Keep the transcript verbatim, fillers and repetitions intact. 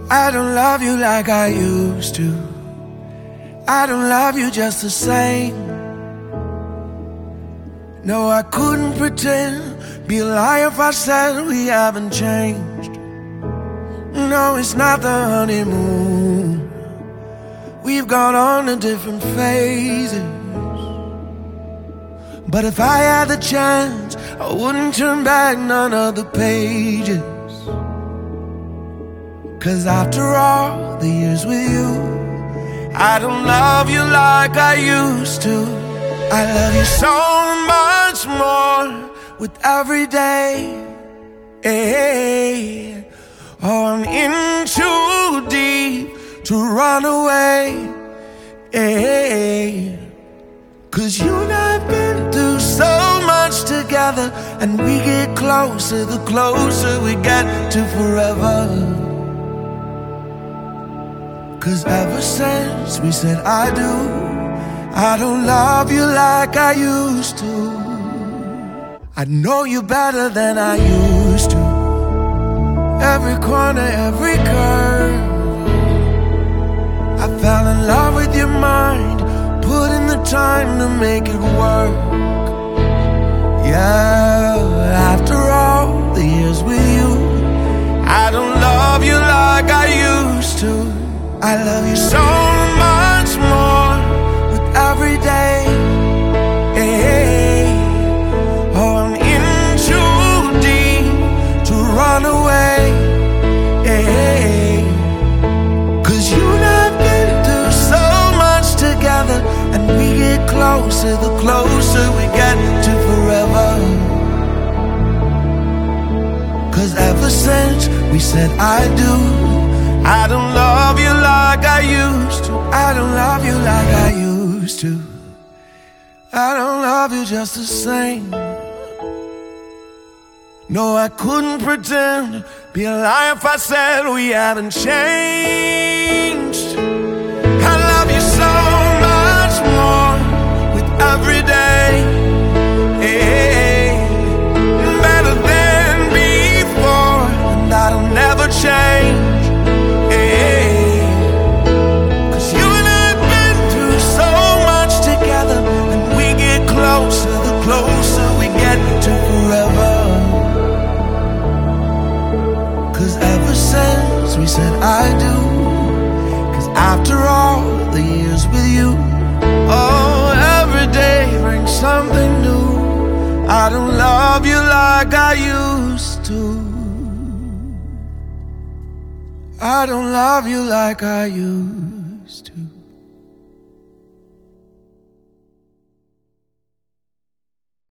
I don't love you like I used to. I don't love you just the same. No, I couldn't pretend, be a liar if I said we haven't changed. No, it's not the honeymoon. We've gone on to different phases. But if I had the chance, I wouldn't turn back none of the pages. 'Cause after all the years with you, I don't love you like I used to. I love you so much more with every day. Hey, oh, I'm in too deep to run away. Hey, 'cause you and I've been through so much together, and we get closer the closer we get to forever. 'Cause ever since we said I do, I don't love you like I used to. I know you better than I used to. Every corner, every curve, I fell in love with your mind, put in the time to make it work. Yeah, after all the years with you, I don't love you like I used to. I love you so much more with every day. Hey, oh, I'm in too deep to run away. Hey, 'cause you and I've been through so much together, and we get closer the closer we get to forever. 'Cause ever since we said I do, I don't love you like I used to. I don't love you like I used to. I don't love you just the same. No, I couldn't pretend, be a liar if I said we haven't changed. I love you so much more with every day. Hey, better than before, and that'll never change. Closer, the closer we get to forever. 'Cause ever since we said I do, 'cause after all the years with you, oh, every day brings something new. I don't love you like I used to. I don't love you like I used to.